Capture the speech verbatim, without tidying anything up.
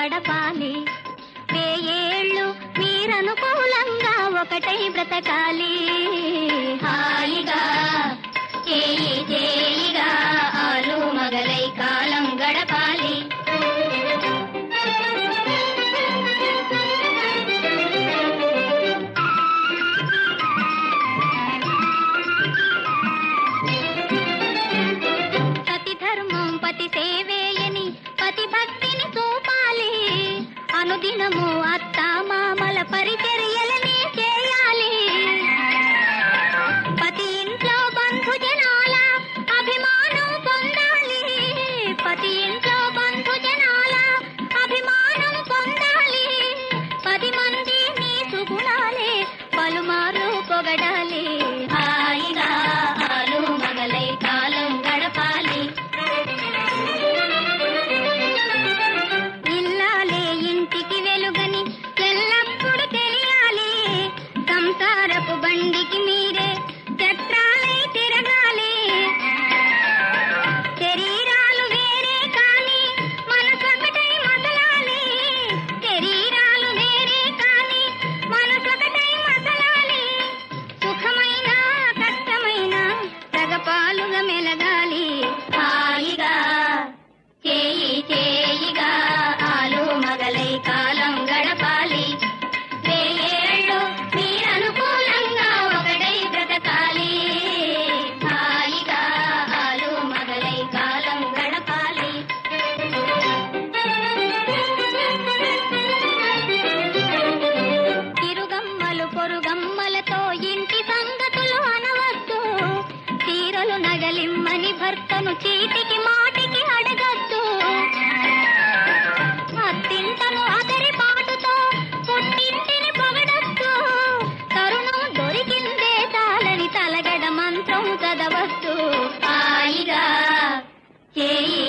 గడపాలి. వేయేళ్ళు మీరనుకూలంగా ఒకటై బ్రతకాలి. హాయిగా చేయి చేయిగా ఆలు మగలై కాలం గడపాలి. పతి ధర్మం పతి సేవేయని పతి భక్తిని చూపాలి. అనుదినము అత్త మామల పరిచర్యలనే చేయాలి. పతి ఇంట్లో బంధు జనాల అభిమానం పొందాలి. పతి ఇంట్లో బంధు జనాల అభిమానం పొందాలి. పది మంది నీ సుగుణాలే పలుమార్లు పొగడాలి. హాయిగా ఆలు మగలై కాలం గడపాలి. ఇల్లాలే ఇంటికి వెలుగని ఎల్లప్పుడూ తెలియాలి. సంసారపు బండికి మీరే చక్రాలై తిరగాలి. శరీరాలు వేరే కాని మనసొకటై మసలాలి. శరీరాలు వేరే కాని మనసొకటై మసలాలి. సుఖమైన కష్టమైన రగపాలుగా మెలగాలి. హాయిగా చేయి చేయిగా ఆలు మగలై కాలం గడపాలి. వేయేళ్ళు మీరనుకూలంగా ఒకటై బ్రతకాలి. హాయిగా ఆలు మగలై కాలం గడపాలి. తిరుగమ్మలు పొరుగమ్మలతో ఇంటి సంగతులు అనవద్దు. చీరలు నగలిమ్మని భర్తను చీటికి మాటికి అడగద్దు. అత్తింతను అదరి పాటుతో పుట్టింటిని పొగడద్దు. తరుణం దొరికిందే చాలని తలగడ మంత్రం చదవద్దు. హాయిగా చేయి